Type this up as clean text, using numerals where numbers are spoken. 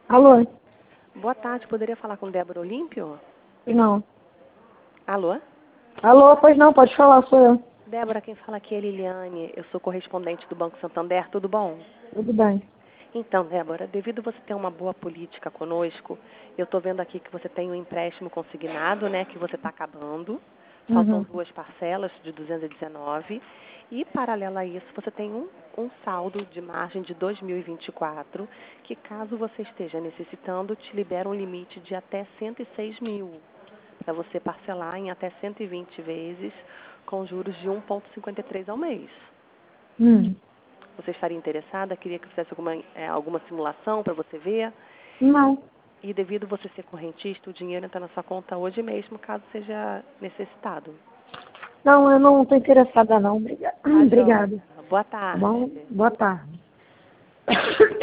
Alô? Boa tarde, poderia falar com Débora Olímpio? Não. Alô? Alô, pois não, pode falar, sou eu. Débora, quem fala aqui é Liliane, eu sou correspondente do Banco Santander, tudo bom? Tudo bem. Então, Débora, devido você ter uma boa política conosco, eu estou vendo aqui que você tem um empréstimo consignado, né, que você está acabando. Faltam Uhum. 2 parcelas de 219. E, paralelo a isso, você tem um saldo de margem de 2024, que caso você esteja necessitando, te libera um limite de até 106 mil, para você parcelar em até 120 vezes, com juros de 1,53 ao mês. Hum. Você estaria interessada? Queria que eu fizesse alguma simulação para você ver? Não. E devido você ser correntista, o dinheiro entra na sua conta hoje mesmo, caso seja necessitado. Não, eu não estou interessada não. Tá, Obrigada. joia. Boa Tá bom? tarde. Boa tarde.